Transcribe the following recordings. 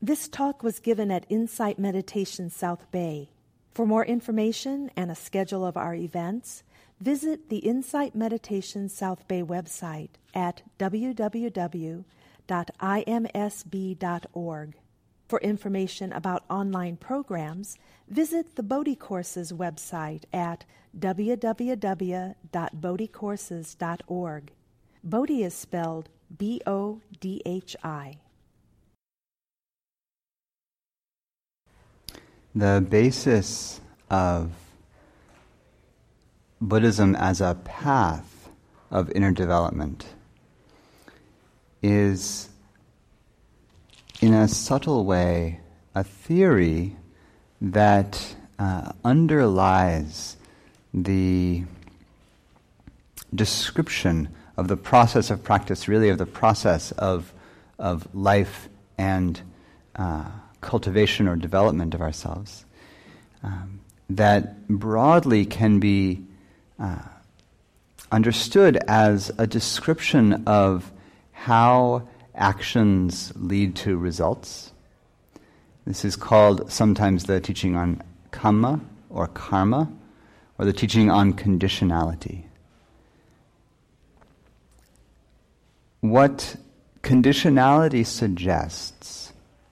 This talk was given at Insight Meditation South Bay. For more information and a schedule of our events, visit the Insight Meditation South Bay website at www.imsb.org. For information about online programs, visit the Bodhi Courses website at www.bodhicourses.org. Bodhi is spelled Bodhi. The basis of Buddhism as a path of inner development is, in a subtle way, a theory that underlies the description of the process of practice, really of the process of life and cultivation or development of ourselves, that broadly can be understood as a description of how actions lead to results. This is called sometimes the teaching on kamma or karma, or the teaching on conditionality. What conditionality suggests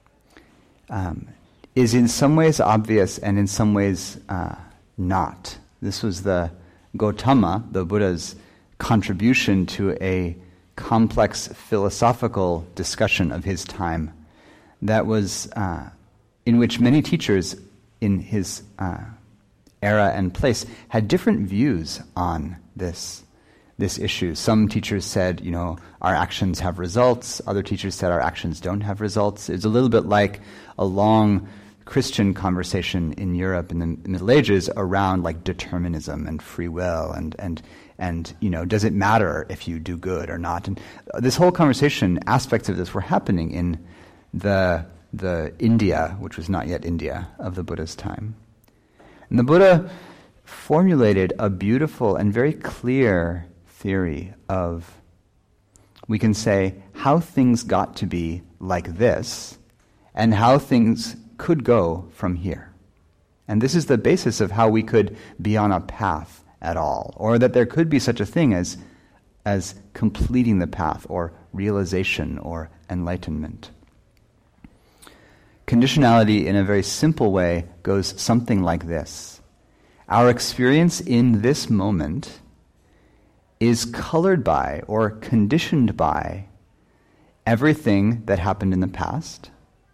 is in some ways obvious and in some ways not. This was the Gautama, the Buddha's contribution to a complex philosophical discussion of his time that was in which many teachers in his era and place had different views on this issue. Some teachers said, our actions have results. Other teachers said our actions don't have results. It's a little bit like a long Christian conversation in Europe in the Middle Ages around like determinism and free will and does it matter if you do good or not? And this whole conversation, aspects of this were happening in the India, which was not yet India, of the Buddha's time. And the Buddha formulated a beautiful and very clear theory of, we can say, how things got to be like this and how things could go from here. And this is the basis of how we could be on a path at all, or that there could be such a thing as completing the path or realization or enlightenment. Conditionality, in a very simple way, goes something like this. Our experience in this moment is colored by or conditioned by everything that happened in the past,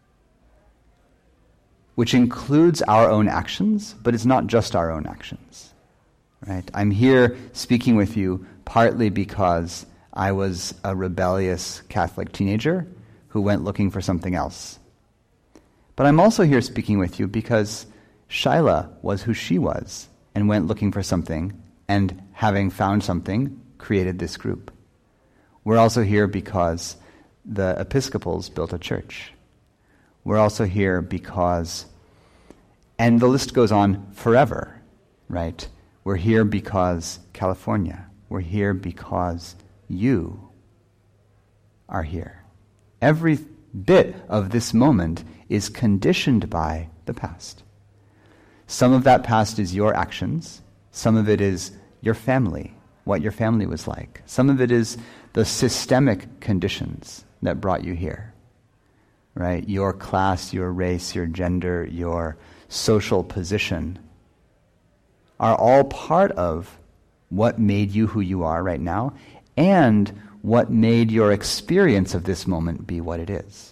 which includes our own actions, but it's not just our own actions. Right? I'm here speaking with you partly because I was a rebellious Catholic teenager who went looking for something else. But I'm also here speaking with you because Shaila was who she was and went looking for something, and having found something, created this group. We're also here because the Episcopals built a church. We're also here because, and the list goes on forever, right? We're here because California. We're here because you are here. Every bit of this moment is conditioned by the past. Some of that past is your actions. Some of it is your family, what your family was like. Some of it is the systemic conditions that brought you here, right? Your class, your race, your gender, your social position are all part of what made you who you are right now and what made your experience of this moment be what it is.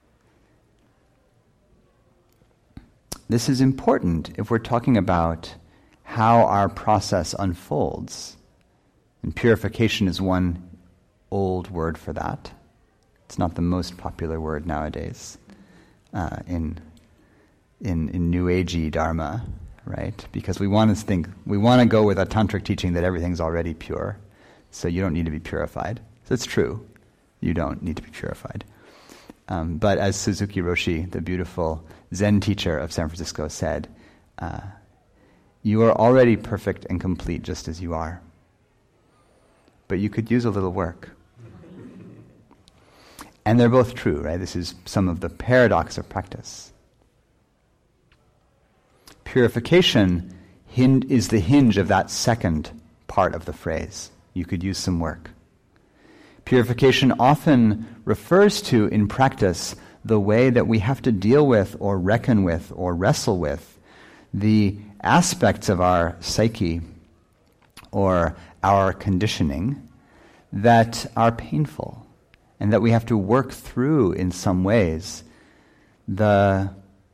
This is important if we're talking about how our process unfolds. And purification is one old word for that. It's not the most popular word nowadays in New Agey Dharma, right? Because we want to go with a tantric teaching that everything's already pure, so you don't need to be purified. So it's true, you don't need to be purified. But as Suzuki Roshi, the beautiful Zen teacher of San Francisco, said, you are already perfect and complete just as you are. But you could use a little work. And they're both true, right? This is some of the paradox of practice. Purification is the hinge of that second part of the phrase. You could use some work. Purification often refers to, in practice, the way that we have to deal with or reckon with or wrestle with the aspects of our psyche or our conditioning that are painful, and that we have to work through in some ways the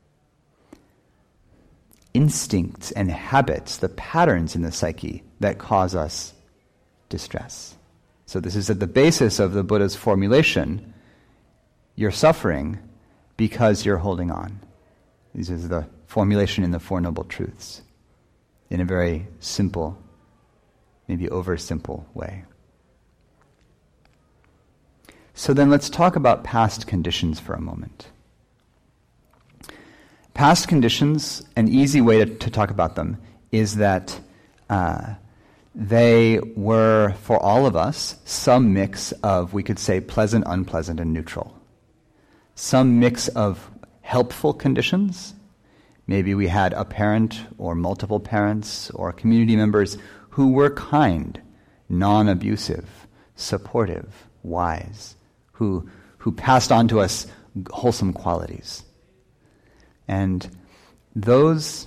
instincts and habits, the patterns in the psyche that cause us distress. So this is at the basis of the Buddha's formulation. You're suffering because you're holding on. This is the formulation in the Four Noble Truths in a very simple, maybe oversimple way. So then let's talk about past conditions for a moment. Past conditions, an easy way to talk about them is that they were, for all of us, some mix of, we could say, pleasant, unpleasant, and neutral. Some mix of helpful conditions. Maybe we had a parent or multiple parents or community members who were kind, non-abusive, supportive, wise, who passed on to us wholesome qualities. And those,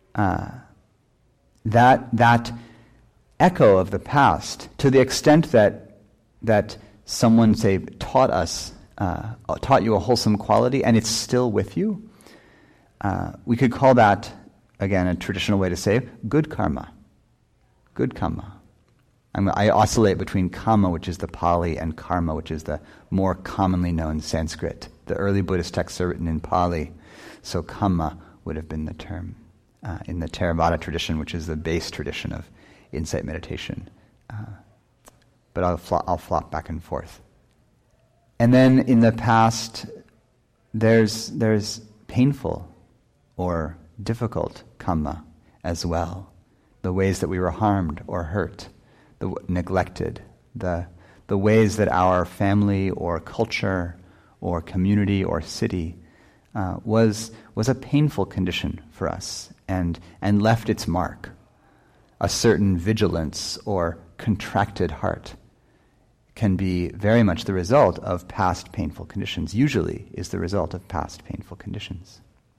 that echo of the past, to the extent that someone, say, taught you a wholesome quality, and it's still with you, we could call that, again, a traditional way to say, good karma. Good karma. I oscillate between kama, which is the Pali, and karma, which is the more commonly known Sanskrit. The early Buddhist texts are written in Pali, so kama would have been the term. In the Theravada tradition, which is the base tradition of insight meditation. But I'll flop back and forth. And then in the past, there's painful or difficult karma as well. The ways that we were harmed or hurt, neglected, the ways that our family or culture or community or city was a painful condition for us and left its mark. A certain vigilance or contracted heart can be very much the result of past painful conditions, usually is the result of past painful conditions.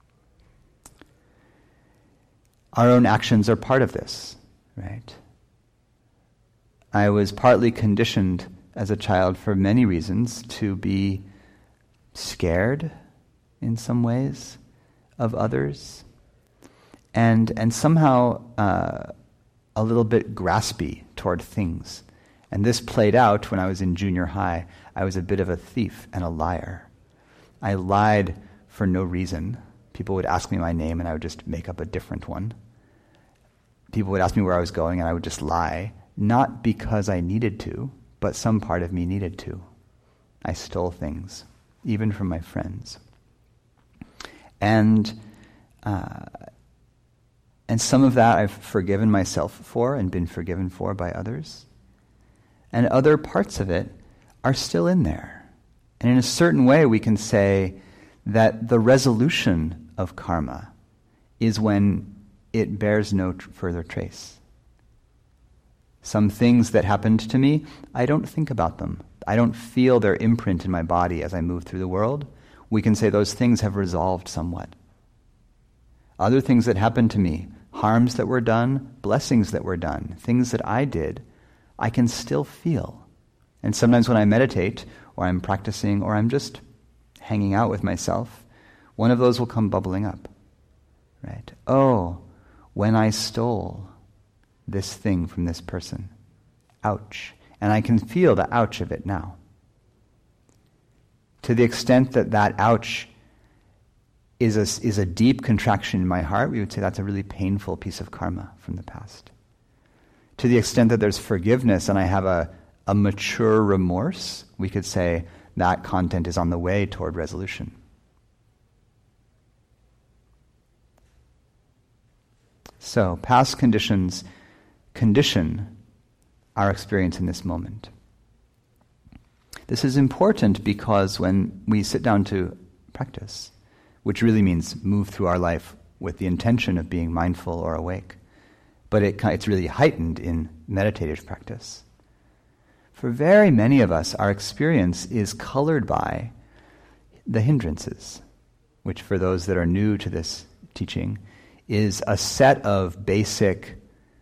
Our own actions are part of this, right? I was partly conditioned as a child for many reasons to be scared in some ways of others and somehow a little bit graspy toward things. And this played out when I was in junior high. I was a bit of a thief and a liar. I lied for no reason. People would ask me my name and I would just make up a different one. People would ask me where I was going and I would just lie, not because I needed to, but some part of me needed to. I stole things, even from my friends. And some of that I've forgiven myself for and been forgiven for by others. And other parts of it are still in there. And in a certain way we can say that the resolution of karma is when it bears no further trace. Some things that happened to me, I don't think about them. I don't feel their imprint in my body as I move through the world. We can say those things have resolved somewhat. Other things that happened to me, harms that were done, blessings that were done, things that I did, I can still feel. And sometimes when I meditate, or I'm practicing, or I'm just hanging out with myself, one of those will come bubbling up. Right? Oh, when I stole this thing from this person. Ouch. And I can feel the ouch of it now. To the extent that that ouch is a deep contraction in my heart, we would say that's a really painful piece of karma from the past. To the extent that there's forgiveness and I have a mature remorse, we could say that content is on the way toward resolution. So, past conditions condition our experience in this moment. This is important because when we sit down to practice, which really means move through our life with the intention of being mindful or awake, but it's really heightened in meditative practice. For very many of us, our experience is colored by the hindrances, which for those that are new to this teaching is a set of basic,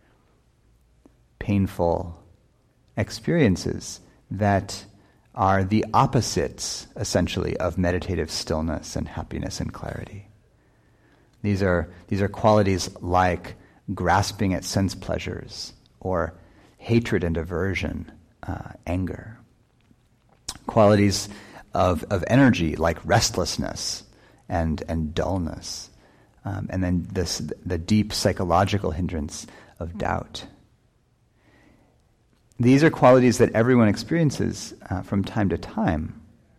painful experiences that are the opposites, essentially, of meditative stillness and happiness and clarity. These are qualities like grasping at sense pleasures, or hatred and aversion, anger. Qualities of energy like restlessness and dullness. And then the deep psychological hindrance of doubt. These are qualities that everyone experiences from time to time.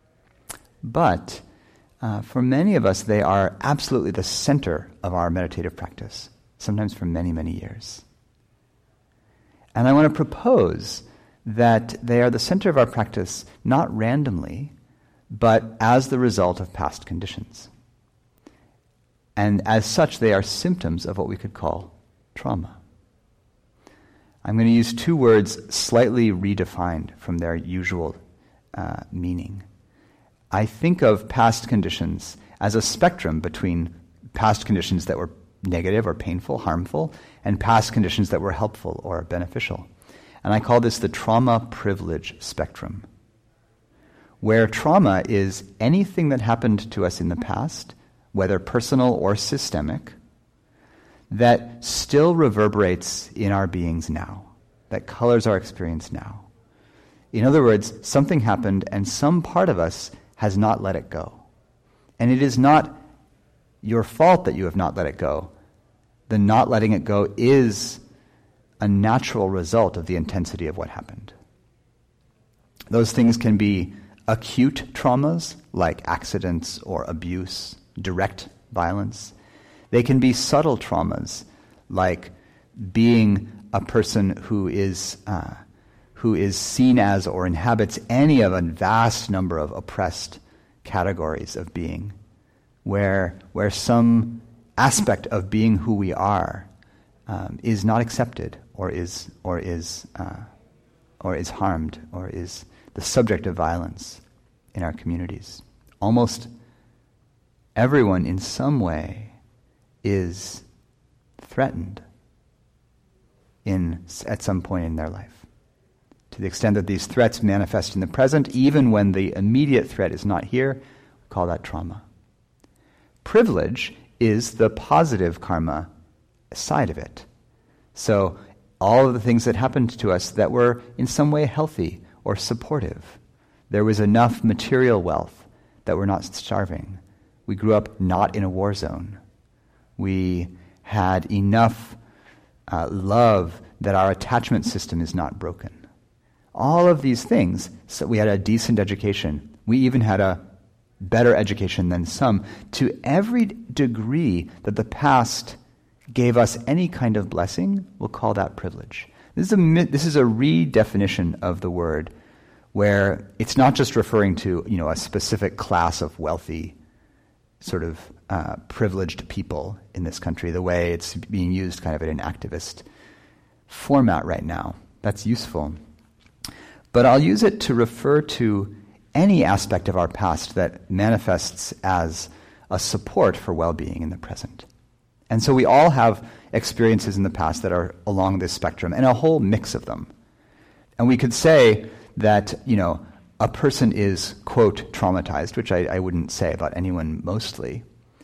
But for many of us, they are absolutely the center of our meditative practice, sometimes for many, many years. And I want to propose that they are the center of our practice not randomly, but as the result of past conditions. And as such, they are symptoms of what we could call trauma. I'm going to use two words slightly redefined from their usual meaning. I think of past conditions as a spectrum between past conditions that were negative or painful, harmful, and past conditions that were helpful or beneficial. And I call this the trauma privilege spectrum, where trauma is anything that happened to us in the past, whether personal or systemic, that still reverberates in our beings now, that colors our experience now. In other words, something happened and some part of us has not let it go. And it is not your fault that you have not let it go. The not letting it go is a natural result of the intensity of what happened. Those things can be acute traumas like accidents or abuse, direct violence. They can be subtle traumas like being a person who is seen as or inhabits any of a vast number of oppressed categories of being, where some aspect of being who we are is not accepted, or is harmed, or is the subject of violence in our communities. Almost everyone in some way is threatened at some point in their life. To the extent that these threats manifest in the present, even when the immediate threat is not here, we call that trauma. Privilege is the positive karma side of it. So all of the things that happened to us that were in some way healthy or supportive. There was enough material wealth that we're not starving. We grew up not in a war zone. We had enough love that our attachment system is not broken. All of these things, so we had a decent education. We even had a better education than some. To every degree that the past gave us any kind of blessing, we'll call that privilege. This is a redefinition of the word, where it's not just referring to a specific class of wealthy, sort of privileged people in this country, the way it's being used kind of in an activist format right now. That's useful. But I'll use it to refer to any aspect of our past that manifests as a support for well-being in the present. And so we all have experiences in the past that are along this spectrum, and a whole mix of them. And we could say that, a person is, quote, traumatized, which I wouldn't say about anyone mostly.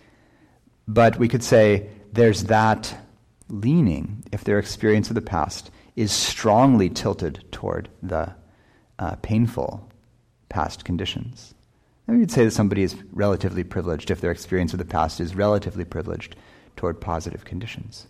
But we could say there's that leaning, if their experience of the past is strongly tilted toward the painful past conditions. And we could say that somebody is relatively privileged if their experience of the past is relatively privileged toward positive conditions.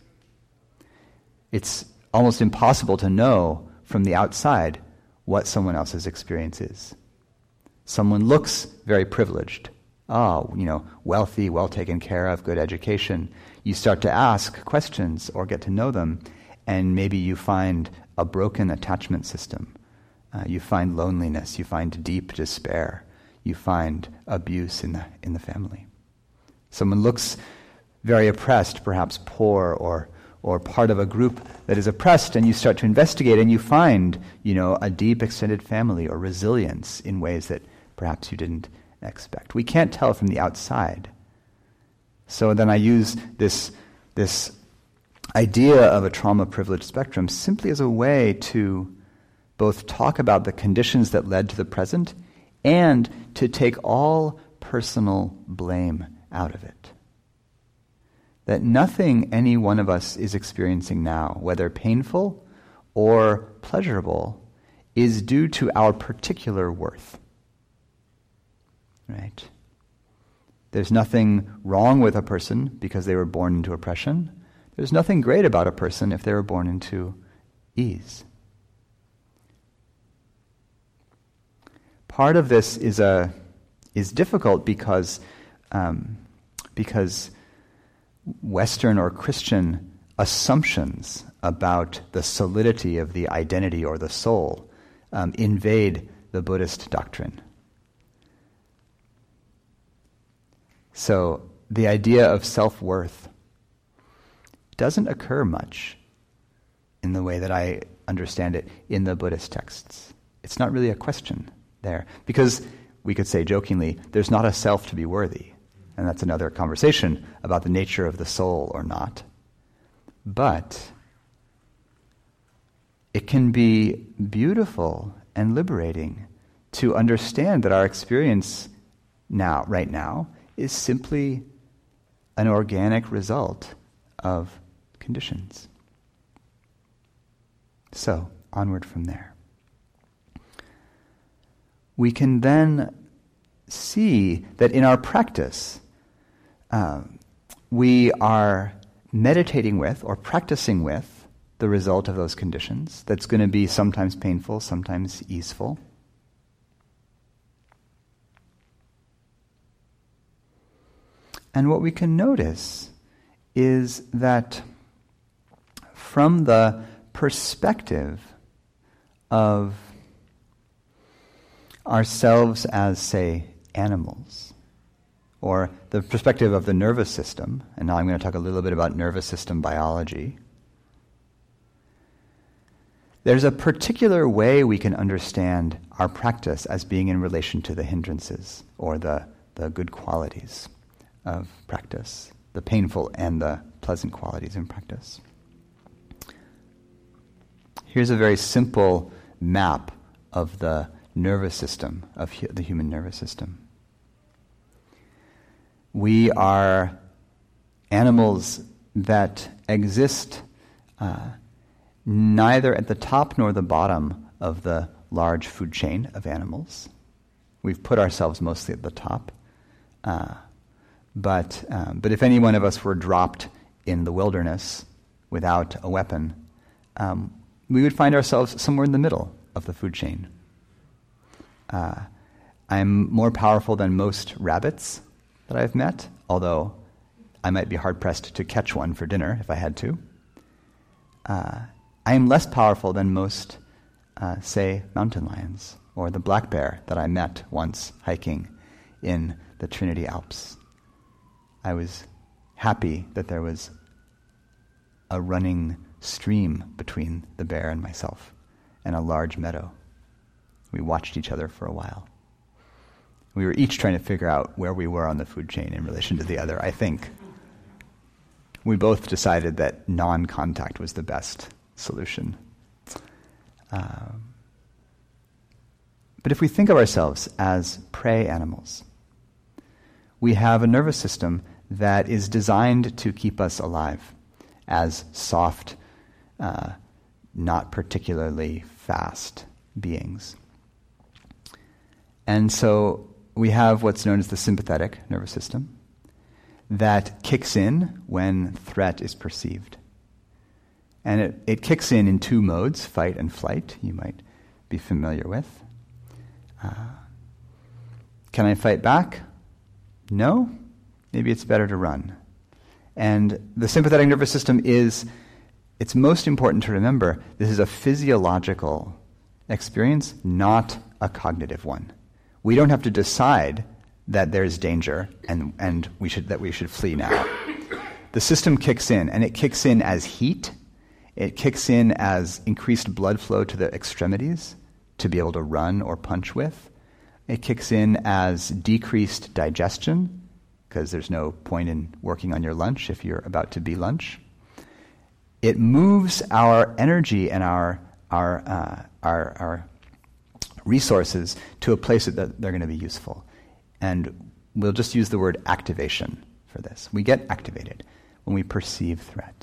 It's almost impossible to know from the outside what someone else's experience is. Someone looks very privileged. Wealthy, well taken care of, good education. You start to ask questions or get to know them, and maybe you find a broken attachment system, You find loneliness. You find deep despair. You find abuse in the family. Someone looks very oppressed, perhaps poor or part of a group that is oppressed, and you start to investigate and you find, a deep extended family or resilience in ways that perhaps you didn't expect. We can't tell from the outside. So then I use this idea of a trauma-privileged spectrum simply as a way to both talk about the conditions that led to the present and to take all personal blame out of it. That nothing any one of us is experiencing now, whether painful or pleasurable, is due to our particular worth. Right? There's nothing wrong with a person because they were born into oppression. There's nothing great about a person if they were born into ease. Part of this is difficult because Western or Christian assumptions about the solidity of the identity or the soul invade the Buddhist doctrine. So the idea of self-worth doesn't occur much in the way that I understand it in the Buddhist texts. It's not really a question there, because we could say jokingly, there's not a self to be worthy. And that's another conversation about the nature of the soul or not. But it can be beautiful and liberating to understand that our experience right now, is simply an organic result of conditions. So, onward from there. We can then see that in our practice, we are meditating with or practicing with the result of those conditions. That's going to be sometimes painful, sometimes easeful. And what we can notice is that from the perspective of ourselves as, say, animals, or the perspective of the nervous system, and now I'm going to talk a little bit about nervous system biology, there's a particular way we can understand our practice as being in relation to the hindrances, or the good qualities of practice, the painful and the pleasant qualities in practice. Here's a very simple map of the nervous system, of the human nervous system. We are animals that exist neither at the top nor the bottom of the large food chain of animals. We've put ourselves mostly at the top. But if any one of us were dropped in the wilderness without a weapon, we would find ourselves somewhere in the middle of the food chain. I'm more powerful than most rabbits that I've met, although I might be hard-pressed to catch one for dinner if I had to. I am less powerful than most, say, mountain lions, or the black bear that I met once hiking in the Trinity Alps. I was happy that there was a running stream between the bear and myself, and a large meadow. We watched each other for a while. We were each trying to figure out where we were on the food chain in relation to the other, I think. We both decided that non-contact was the best solution. But if we think of ourselves as prey animals, we have a nervous system that is designed to keep us alive as soft, not particularly fast beings. And so we have what's known as the sympathetic nervous system that kicks in when threat is perceived. And it kicks in two modes, fight and flight, you might be familiar with. Can I fight back? No? Maybe it's better to run. And the sympathetic nervous system it's most important to remember, this is a physiological experience, not a cognitive one. We don't have to decide that there's danger and we should flee now. The system kicks in, and it kicks in as heat. It kicks in as increased blood flow to the extremities to be able to run or punch with. It kicks in as decreased digestion, because there's no point in working on your lunch if you're about to be lunch. It moves our energy and our resources to a place that they're going to be useful. And we'll just use the word activation for this. We get activated when we perceive threat.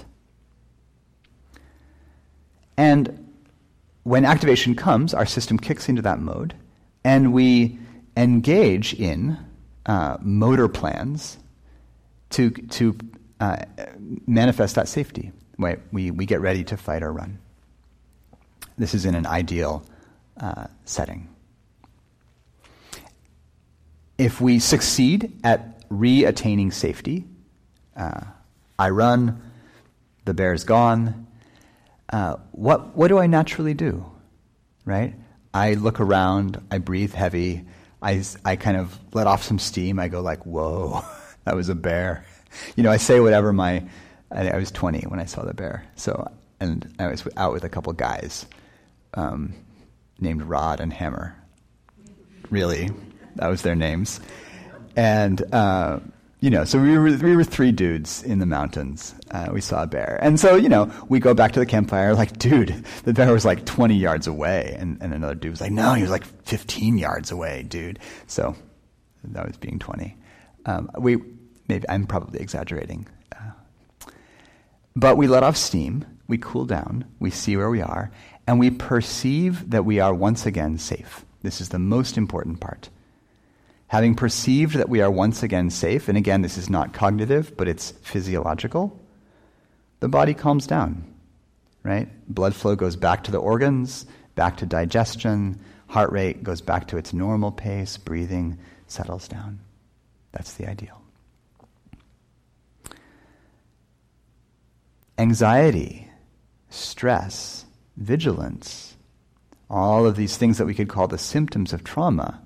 And when activation comes, our system kicks into that mode, and we engage in motor plans to manifest that safety. We get ready to fight or run. This is in an ideal setting. If we succeed at re-attaining safety, I run, the bear's gone, what do I naturally do, right? I look around, I breathe heavy, I kind of let off some steam, I go like, whoa, that was a bear. I say whatever I was 20 when I saw the bear, and I was out with a couple guys named Rod and Hammer. Really, that was their names. And so we were three dudes in the mountains. We saw a bear. And so, we go back to the campfire like, dude, the bear was like 20 yards away. And another dude was like, no, he was like 15 yards away, dude. So that was being 20. I'm probably exaggerating. But we let off steam, we cool down, we see where we are, and we perceive that we are once again safe. This is the most important part. Having perceived that we are once again safe, and again, this is not cognitive, but it's physiological, the body calms down, right? Blood flow goes back to the organs, back to digestion, heart rate goes back to its normal pace, breathing settles down. That's the ideal. Anxiety, stress, vigilance, all of these things that we could call the symptoms of trauma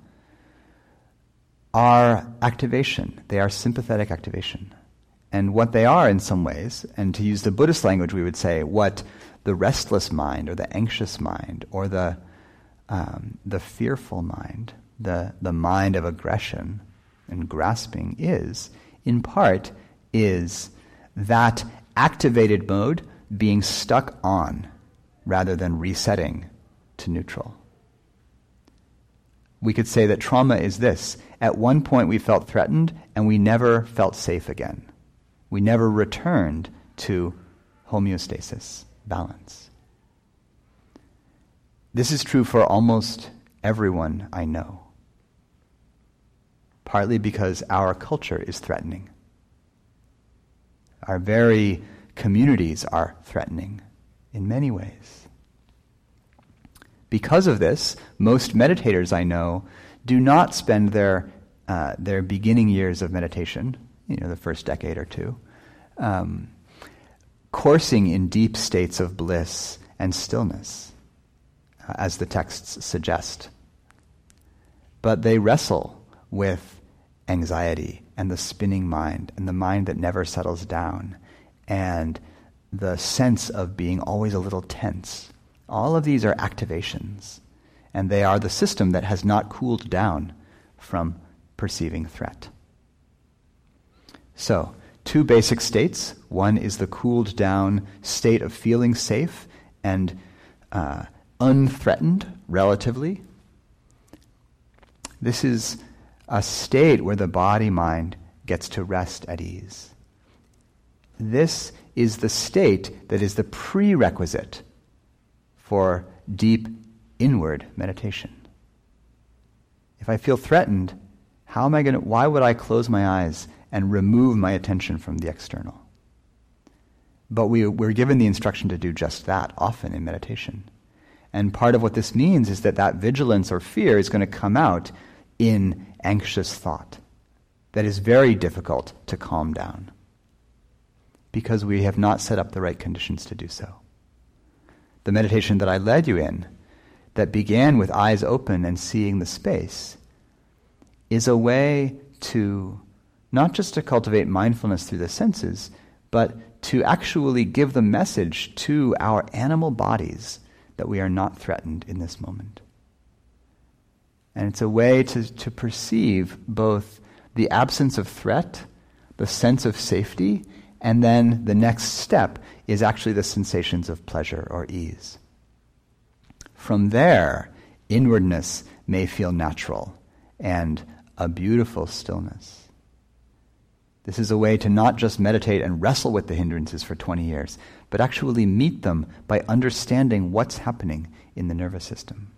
are activation. They are sympathetic activation. And what they are in some ways, and to use the Buddhist language, we would say what the restless mind or the anxious mind or the fearful mind, the mind of aggression and grasping is, in part, is that activated mode being stuck on rather than resetting to neutral. We could say that trauma is this. At one point we felt threatened and we never felt safe again. We never returned to homeostasis, balance. This is true for almost everyone I know. Partly because our culture is threatening. Our very communities are threatening in many ways. Because of this, most meditators I know do not spend their beginning years of meditation, the first decade or two, coursing in deep states of bliss and stillness, as the texts suggest. But they wrestle with anxiety and the spinning mind and the mind that never settles down and the sense of being always a little tense. All of these are activations, and they are the system that has not cooled down from perceiving threat. So, two basic states. One is the cooled down state of feeling safe and unthreatened relatively. This is a state where the body-mind gets to rest at ease. This is the state that is the prerequisite for deep inward meditation. If I feel threatened, why would I close my eyes and remove my attention from the external? But we're given the instruction to do just that often in meditation. And part of what this means is that vigilance or fear is going to come out in anxious thought that is very difficult to calm down because we have not set up the right conditions to do so. The meditation that I led you in that began with eyes open and seeing the space is a way to not just to cultivate mindfulness through the senses, but to actually give the message to our animal bodies that we are not threatened in this moment. And it's a way to perceive both the absence of threat, the sense of safety, and then the next step is actually the sensations of pleasure or ease. From there, inwardness may feel natural and a beautiful stillness. This is a way to not just meditate and wrestle with the hindrances for 20 years, but actually meet them by understanding what's happening in the nervous system.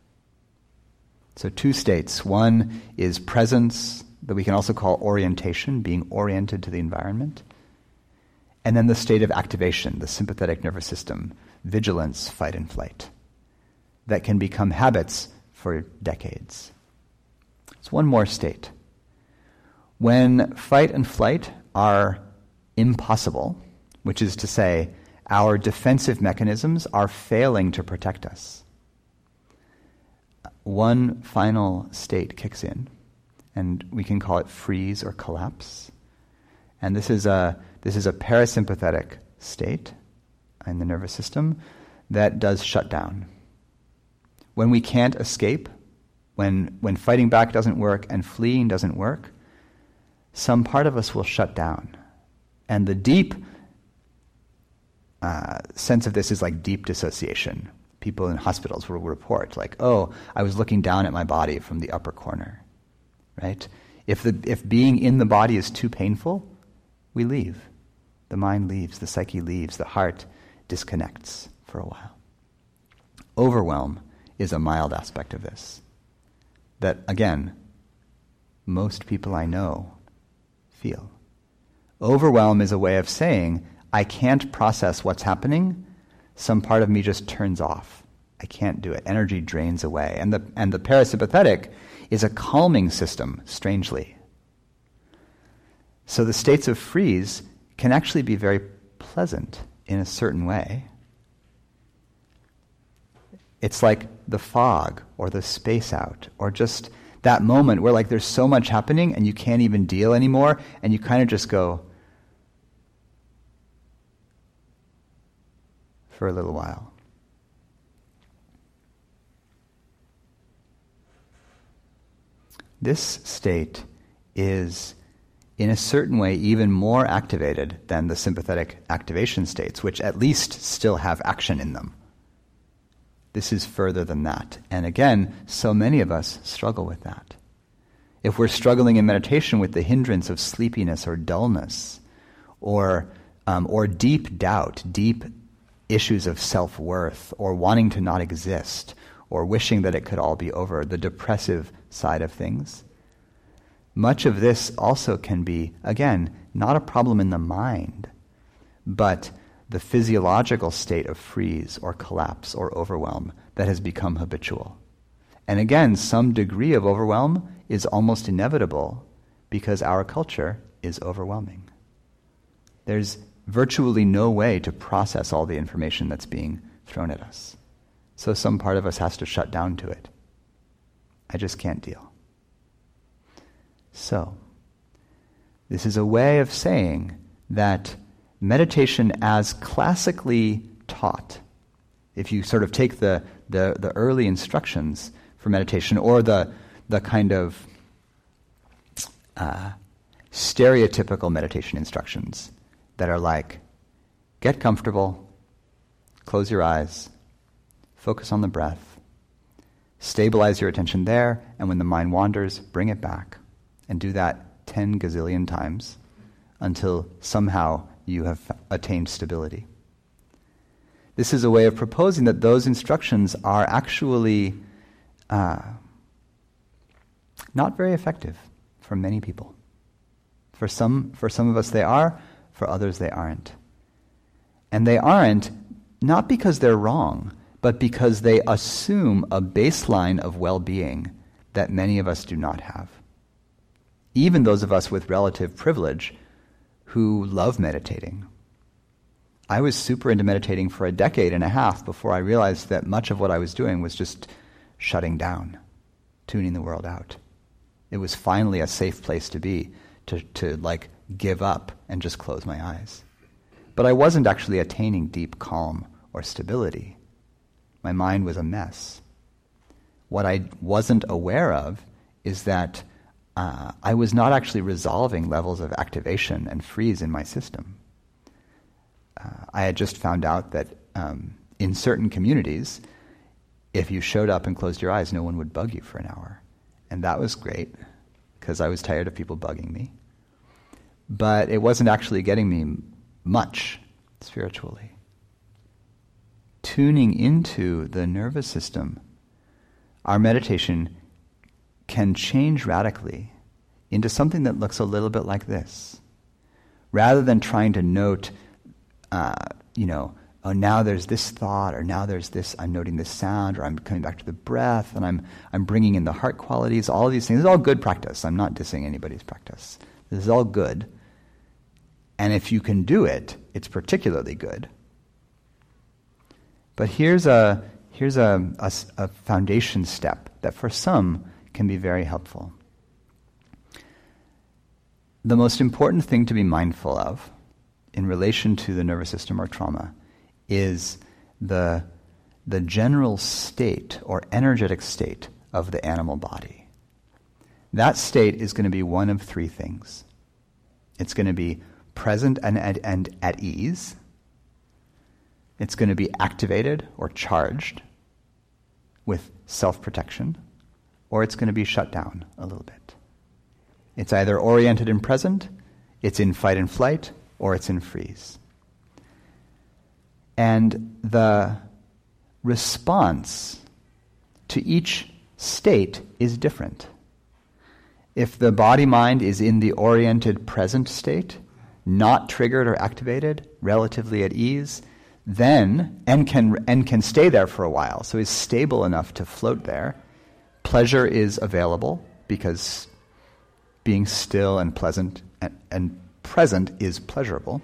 So 2 states. One is presence, that we can also call orientation, being oriented to the environment. And then the state of activation, the sympathetic nervous system, vigilance, fight and flight, that can become habits for decades. It's one more state. When fight and flight are impossible, which is to say, our defensive mechanisms are failing to protect us, one final state kicks in, and we can call it freeze or collapse. And this is a parasympathetic state in the nervous system that does shut down. When we can't escape, when fighting back doesn't work and fleeing doesn't work, some part of us will shut down. And the deep sense of this is like deep dissociation. People in hospitals will report like, oh, I was looking down at my body from the upper corner, right? If being in the body is too painful, we leave. The mind leaves, the psyche leaves, the heart disconnects for a while. Overwhelm is a mild aspect of this. That, again, most people I know feel. Overwhelm is a way of saying, I can't process what's happening, some part of me just turns off. I can't do it. Energy drains away. And the parasympathetic is a calming system, strangely. So the states of freeze can actually be very pleasant in a certain way. It's like the fog or the space out or just that moment where like there's so much happening and you can't even deal anymore and you kind of just go for a little while. This state is in a certain way even more activated than the sympathetic activation states, which at least still have action in them. This is further than that. And again, so many of us struggle with that. If we're struggling in meditation with the hindrance of sleepiness or dullness, or deep doubt, deep issues of self-worth, or wanting to not exist, or wishing that it could all be over, the depressive side of things, much of this also can be, again, not a problem in the mind, but the physiological state of freeze or collapse or overwhelm that has become habitual. And again, some degree of overwhelm is almost inevitable because our culture is overwhelming. There's virtually no way to process all the information that's being thrown at us. So some part of us has to shut down to it. I just can't deal. So, this is a way of saying that meditation as classically taught, if you sort of take the early instructions for meditation or the kind of stereotypical meditation instructions that are like, get comfortable, close your eyes, focus on the breath, stabilize your attention there, and when the mind wanders, bring it back. And do that 10 gazillion times until somehow you have attained stability. This is a way of proposing that those instructions are actually not very effective for many people. For some of us they are, for others they aren't. And they aren't not because they're wrong, but because they assume a baseline of well-being that many of us do not have. Even those of us with relative privilege who love meditating. I was super into meditating for a decade and a half before I realized that much of what I was doing was just shutting down, tuning the world out. It was finally a safe place to be, to like give up and just close my eyes. But I wasn't actually attaining deep calm or stability. My mind was a mess. What I wasn't aware of is that I was not actually resolving levels of activation and freeze in my system. I had just found out that in certain communities, if you showed up and closed your eyes, no one would bug you for an hour. And that was great, because I was tired of people bugging me. But it wasn't actually getting me much spiritually. Tuning into the nervous system, our meditation can change radically into something that looks a little bit like this. Rather than trying to note, oh, now there's this thought, or now there's this, I'm noting this sound, or I'm coming back to the breath, and I'm bringing in the heart qualities, all of these things. It's all good practice. I'm not dissing anybody's practice. This is all good. And if you can do it, it's particularly good. But here's a foundation step that for some can be very helpful. The most important thing to be mindful of in relation to the nervous system or trauma is the general state or energetic state of the animal body. That state is going to be one of three things. It's going to be present and at ease. It's going to be activated or charged with self-protection, or it's going to be shut down a little bit. It's either oriented and present, it's in fight and flight, or it's in freeze. And the response to each state is different. If the body-mind is in the oriented present state, not triggered or activated, relatively at ease, then, and can stay there for a while, so is stable enough to float there, pleasure is available because being still and pleasant and present is pleasurable.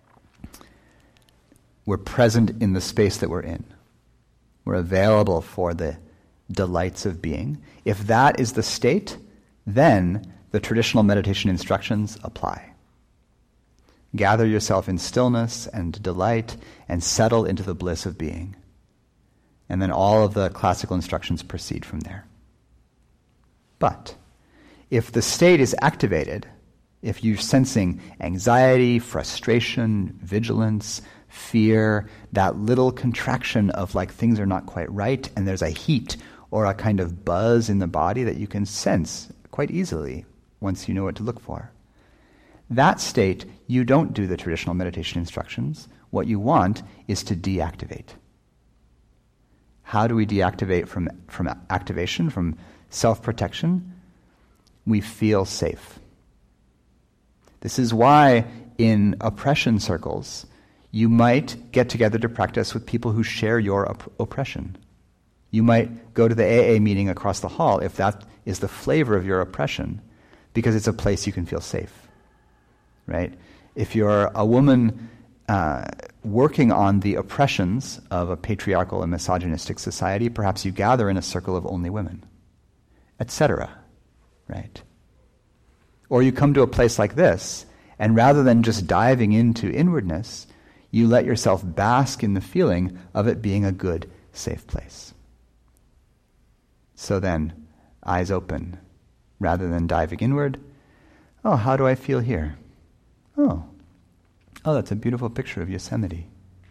We're present in the space that we're in. We're available for the delights of being. If that is the state, then the traditional meditation instructions apply. Gather yourself in stillness and delight and settle into the bliss of being. And then all of the classical instructions proceed from there. But if the state is activated, if you're sensing anxiety, frustration, vigilance, fear, that little contraction of like things are not quite right, and there's a heat or a kind of buzz in the body that you can sense quite easily once you know what to look for. That state, you don't do the traditional meditation instructions. What you want is to deactivate. How do we deactivate from activation, from self-protection? We feel safe. This is why in oppression circles, you might get together to practice with people who share your oppression. You might go to the AA meeting across the hall if that is the flavor of your oppression, because it's a place you can feel safe. Right? If you're a woman working on the oppressions of a patriarchal and misogynistic society, perhaps you gather in a circle of only women, etc. Right? Or you come to a place like this, and rather than just diving into inwardness, you let yourself bask in the feeling of it being a good, safe place. So then, eyes open, rather than diving inward, oh, how do I feel here? Oh, that's a beautiful picture of Yosemite.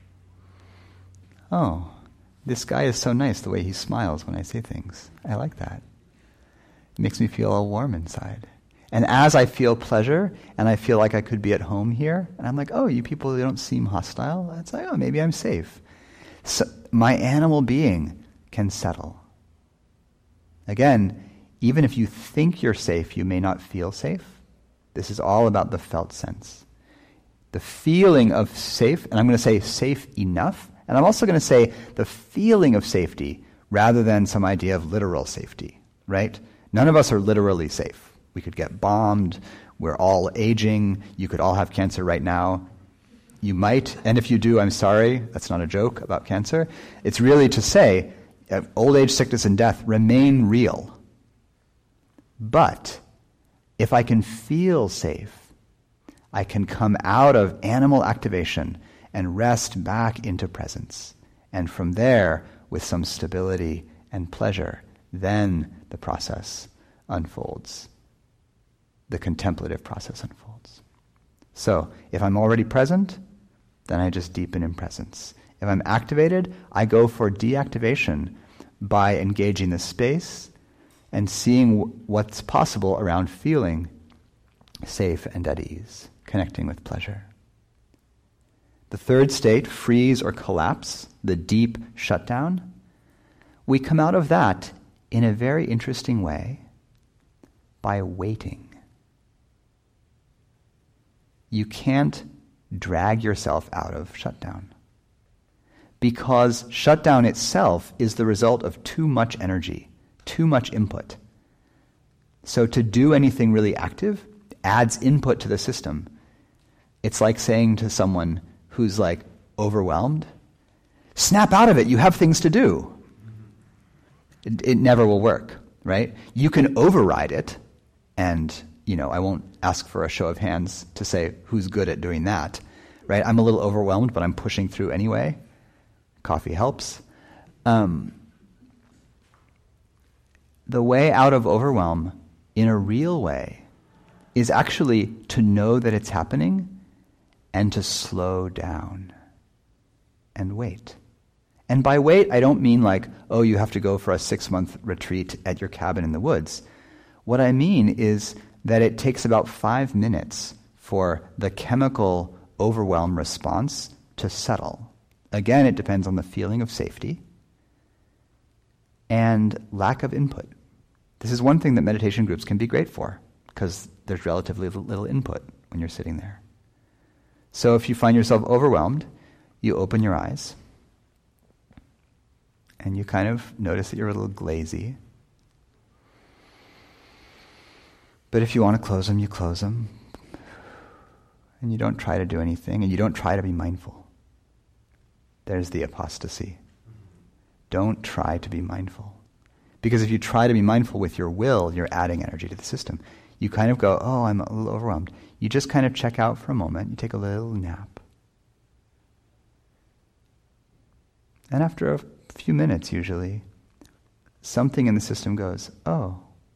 Oh, this guy is so nice the way he smiles when I say things. I like that. It makes me feel all warm inside. And as I feel pleasure, and I feel like I could be at home here, and I'm like, oh, you people don't seem hostile. It's like, oh, maybe I'm safe. So my animal being can settle. Again, even if you think you're safe, you may not feel safe. This is all about the felt sense. The feeling of safe, and I'm going to say safe enough, and I'm also going to say the feeling of safety rather than some idea of literal safety, right? None of us are literally safe. We could get bombed, we're all aging, you could all have cancer right now. you might, and if you do, I'm sorry, that's not a joke about cancer. It's really to say, old age, sickness, and death remain real. But if I can feel safe, I can come out of animal activation and rest back into presence. And from there, with some stability and pleasure, then the process unfolds. The contemplative process unfolds. So, if I'm already present, then I just deepen in presence. If I'm activated, I go for deactivation by engaging the space and seeing what's possible around feeling safe and at ease, connecting with pleasure. The third state, freeze or collapse, the deep shutdown, we come out of that in a very interesting way by waiting. You can't drag yourself out of shutdown, because shutdown itself is the result of too much energy, too much input. So to do anything really active adds input to the system. It's like saying to someone who's like overwhelmed, snap out of it, you have things to do. It never will work, right? You can override it, and I won't ask for a show of hands to say who's good at doing that, right? I'm a little overwhelmed, but I'm pushing through anyway. Coffee helps. The way out of overwhelm, in a real way, is actually to know that it's happening and to slow down and wait. And by wait, I don't mean like, oh, you have to go for a 6-month retreat at your cabin in the woods. What I mean is that it takes about 5 minutes for the chemical overwhelm response to settle. Again, it depends on the feeling of safety and lack of input. This is one thing that meditation groups can be great for, because there's relatively little input when you're sitting there. So if you find yourself overwhelmed, you open your eyes and you kind of notice that you're a little glazy. But if you want to close them, you close them. And you don't try to do anything, and you don't try to be mindful. There's the apostasy. Don't try to be mindful. Because if you try to be mindful with your will, you're adding energy to the system. You kind of go, oh, I'm a little overwhelmed. You just kind of check out for a moment. You take a little nap. And after a few minutes, usually, something in the system goes, oh,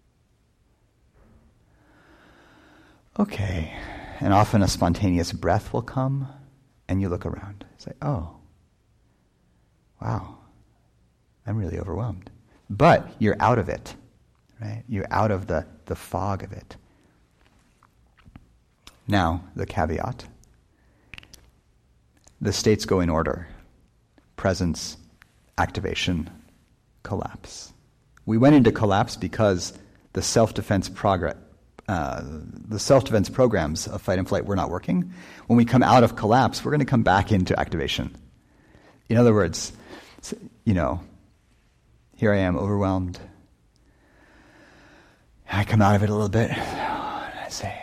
okay. And often a spontaneous breath will come, and you look around. Say, oh, wow, I'm really overwhelmed. But you're out of it, right? You're out of the fog of it. Now, the caveat. The states go in order. Presence, activation, collapse. We went into collapse because the self-defense programs of fight and flight were not working. When we come out of collapse, we're going to come back into activation. In other words, here I am, overwhelmed. I come out of it a little bit, and I say,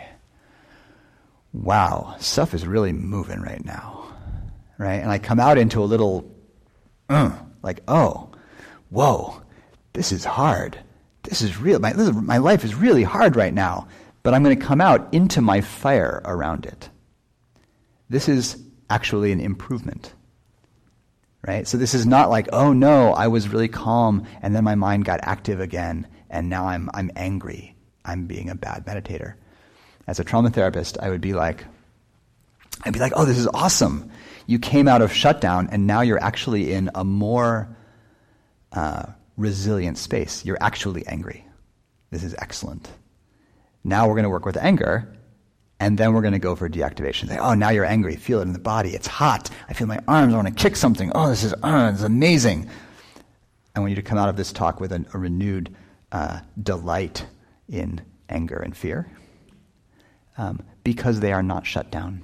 wow, stuff is really moving right now, right? And I come out into a little, like, oh, whoa, this is hard. This is real. My life is really hard right now, but I'm going to come out into my fire around it. This is actually an improvement. Right? So this is not like, oh no, I was really calm and then my mind got active again and now I'm angry. I'm being a bad meditator. As a trauma therapist, I'd be like, oh, this is awesome. You came out of shutdown and now you're actually in a more resilient space. You're actually angry. This is excellent. Now we're going to work with anger. And then we're going to go for deactivation. Say, oh, now you're angry. Feel it in the body. It's hot. I feel my arms. I want to kick something. Oh, this is amazing. I want you to come out of this talk with a renewed delight in anger and fear, because they are not shut down.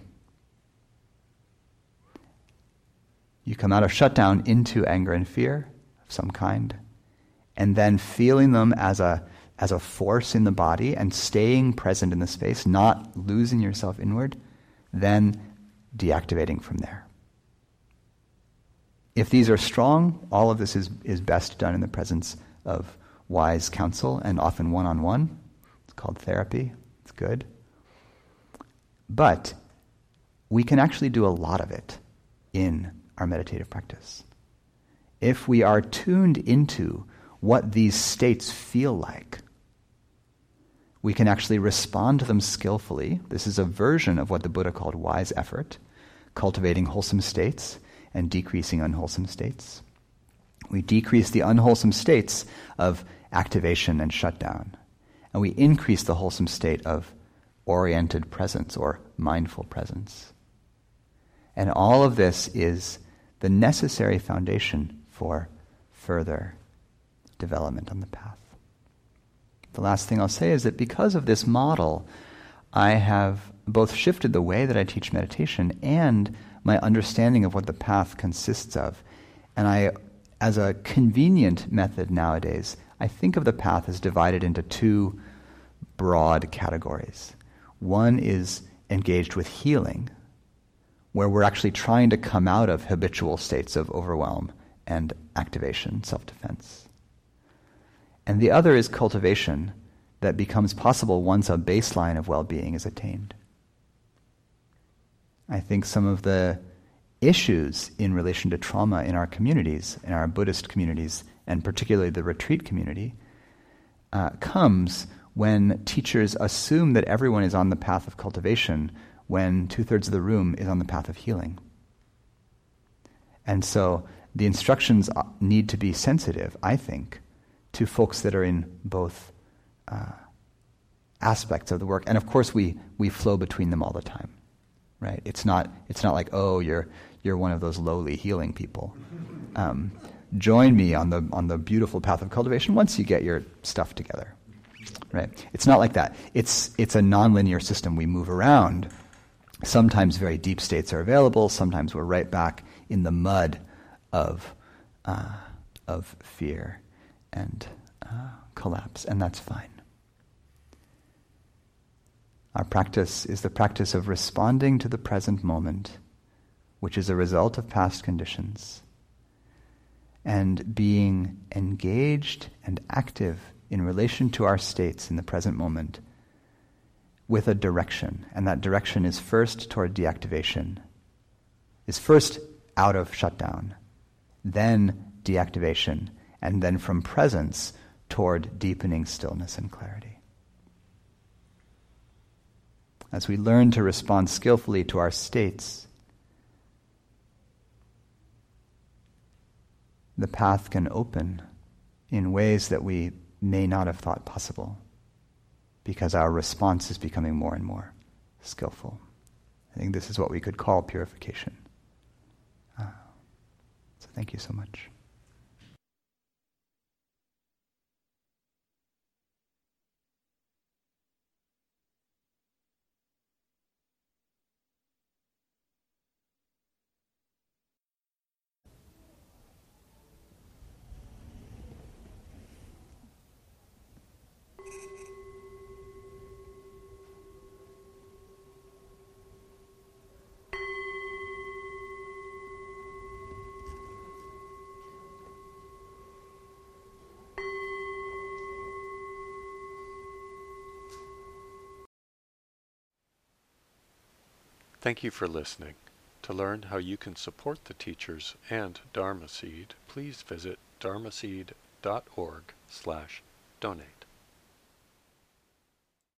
You come out of shutdown into anger and fear of some kind, and then feeling them as a force in the body and staying present in the space, not losing yourself inward, then deactivating from there. If these are strong, all of this is best done in the presence of wise counsel and often one-on-one. It's called therapy. It's good. But we can actually do a lot of it in our meditative practice. If we are tuned into what these states feel like, we can actually respond to them skillfully. This is a version of what the Buddha called wise effort, cultivating wholesome states and decreasing unwholesome states. We decrease the unwholesome states of activation and shutdown, and we increase the wholesome state of oriented presence or mindful presence. And all of this is the necessary foundation for further development on the path. The last thing I'll say is that because of this model, I have both shifted the way that I teach meditation and my understanding of what the path consists of. And I, as a convenient method nowadays, I think of the path as divided into two broad categories. One is engaged with healing, where we're actually trying to come out of habitual states of overwhelm and activation, self-defense. And the other is cultivation that becomes possible once a baseline of well-being is attained. I think some of the issues in relation to trauma in our communities, in our Buddhist communities, and particularly the retreat community, comes when teachers assume that everyone is on the path of cultivation when 2/3 of the room is on the path of healing. And so the instructions need to be sensitive, I think, to folks that are in both aspects of the work. And of course we flow between them all the time, right? It's not like, oh, you're one of those lowly healing people. Join me on the beautiful path of cultivation once you get your stuff together, right? It's not like that. It's a nonlinear system. We move around. Sometimes very deep states are available. Sometimes we're right back in the mud of fear and collapse, and that's fine. Our practice is the practice of responding to the present moment, which is a result of past conditions, and being engaged and active in relation to our states in the present moment with a direction. And that direction is first toward deactivation, is first out of shutdown, then deactivation, and then from presence toward deepening stillness and clarity. As we learn to respond skillfully to our states, the path can open in ways that we may not have thought possible, because our response is becoming more and more skillful. I think this is what we could call purification. So thank you so much. Thank you for listening. To learn how you can support the teachers and Dharma Seed, please visit dharmaseed.org/donate.